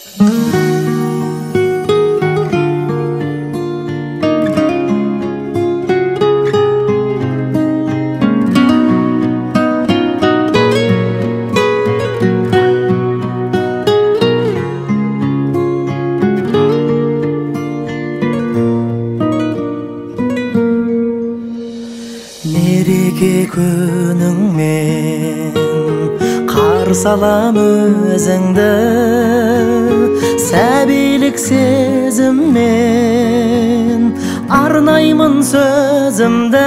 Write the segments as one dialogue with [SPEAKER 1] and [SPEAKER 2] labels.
[SPEAKER 1] Мереке күніңмен қарсы алам өзіңді, сәбилік сезіммен арнаймын сөзімді.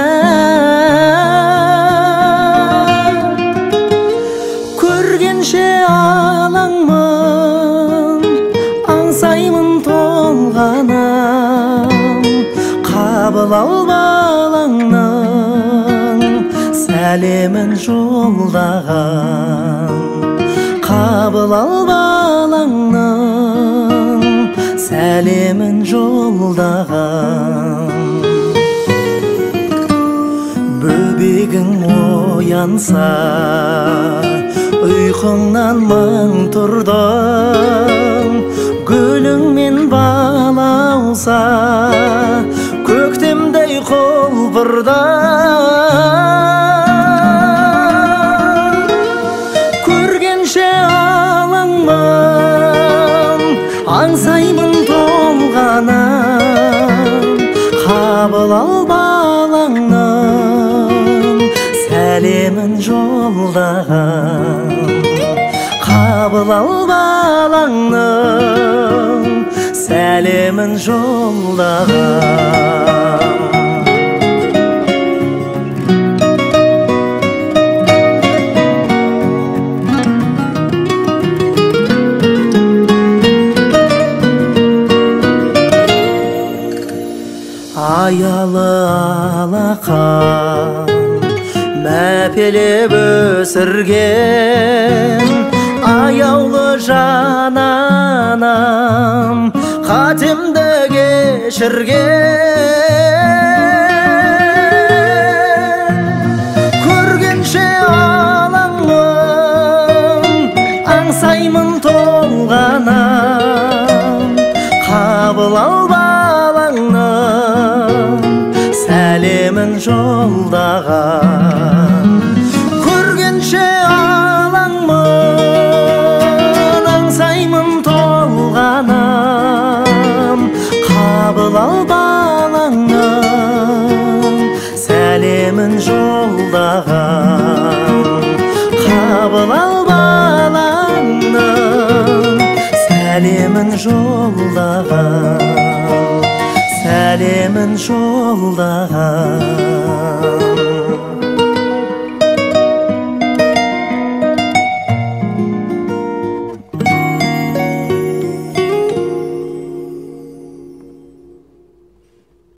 [SPEAKER 1] Көргенше алаңмын, аңсаймын толғанам, қабыл ал балаңның сәлемін жолдаған. Қабыл ал балаңның сәлемін жолдаған. Бөбегің оянса, ұйқыңнан мың тұрдың, гүліңмен балауса, көктемдей құлпырдан. Көргенше алаңмын, аңсаймын толғанам, қабыл ал балаңның сәлемін жолдаған. Қабыл ал балаңның сәлемін жолдаған. Аялы алақан мәпелеп өсірген, аяулы жан анам қатемді кешірген. Көргенше алаңмын, аңсаймын толғанам, қабыл ал балаңның сәлемін жолдаған. Көргенше алаңмын, аңсаймын толғанам, қабыл ал балаңның сәлемін жолдаған. Қабыл ал балаңның сәлемін жолдаған. Сәлемін жолдаған.